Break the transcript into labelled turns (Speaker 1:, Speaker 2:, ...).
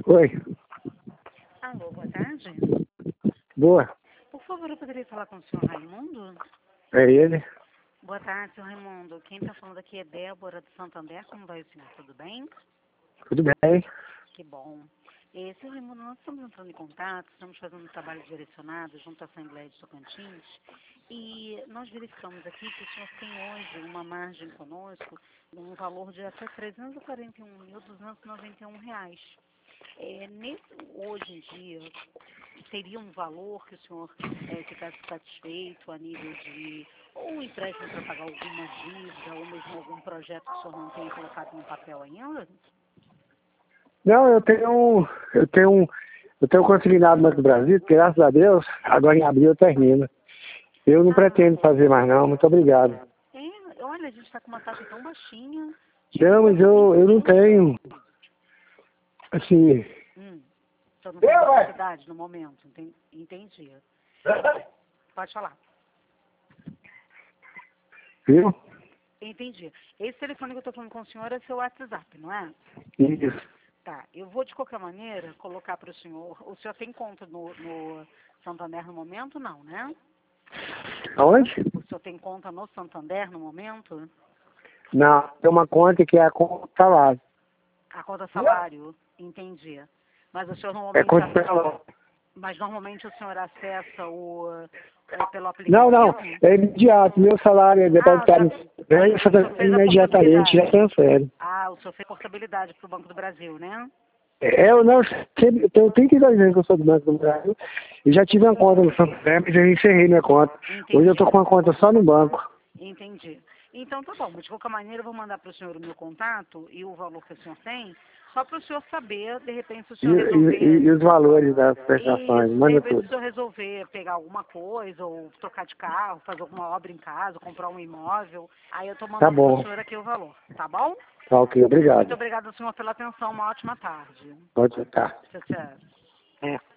Speaker 1: Oi.
Speaker 2: Alô, boa tarde.
Speaker 1: Boa.
Speaker 2: Por favor, eu poderia falar com o senhor Raimundo?
Speaker 1: É ele?
Speaker 2: Boa tarde, senhor Raimundo. Quem está falando aqui é Débora do Santander. Como vai o senhor? Tudo bem?
Speaker 1: Tudo bem?
Speaker 2: Que bom. Senhor Raimundo, nós estamos entrando em contato, estamos fazendo um trabalho direcionado junto à Assembleia de Tocantins e nós verificamos aqui que o senhor tem hoje uma margem conosco, um valor de até R$ 341.291. Hoje em dia, teria um valor que o senhor ficasse satisfeito a nível de ou empréstimo para pagar alguma dívida ou mesmo algum projeto que o senhor não tenha colocado no papel ainda?
Speaker 1: Não, eu tenho consignado no Banco do Brasil, graças a Deus, agora em abril eu termino. Eu não pretendo fazer mais não, muito obrigado.
Speaker 2: Olha, a gente está com uma taxa tão baixinha.
Speaker 1: Não, mas eu não tenho, assim...
Speaker 2: Só não tem necessidade no momento, entendi. Pode falar.
Speaker 1: Viu?
Speaker 2: Entendi. Esse telefone que eu estou falando com o senhor é seu WhatsApp, não é?
Speaker 1: Isso.
Speaker 2: Tá, eu vou de qualquer maneira colocar para o senhor. O senhor tem conta no Santander no momento? Não, né?
Speaker 1: Aonde?
Speaker 2: O senhor tem conta no Santander no momento?
Speaker 1: Não, tem uma conta que é a conta salário.
Speaker 2: A conta salário? Entendi. Mas o senhor
Speaker 1: É
Speaker 2: normalmente
Speaker 1: conta salário.
Speaker 2: Mas normalmente o senhor acessa pelo aplicativo?
Speaker 1: Não, é imediato. Meu salário é debitado imediatamente, já transfere.
Speaker 2: O senhor fez portabilidade para o Banco do Brasil, né?
Speaker 1: Eu não sempre, eu tenho 32 anos que eu sou do Banco do Brasil e já tive uma conta no Santander, mas eu encerrei minha conta.
Speaker 2: Entendi.
Speaker 1: Hoje eu estou com uma conta só no banco.
Speaker 2: Entendi. Então tá bom, mas de qualquer maneira eu vou mandar para o senhor o meu contato e o valor que o senhor tem, só para o senhor saber, de repente, se o senhor resolver...
Speaker 1: E os valores das prestações, manda
Speaker 2: de repente,
Speaker 1: tudo.
Speaker 2: se o senhor resolver pegar alguma coisa, ou trocar de carro, fazer alguma obra em casa, comprar um imóvel, aí eu tô mandando para o senhor aqui o valor, tá bom?
Speaker 1: Tá ok, obrigado.
Speaker 2: Muito obrigada, senhor, pela atenção. Uma ótima tarde.
Speaker 1: Pode estar.
Speaker 2: Tchau, tchau.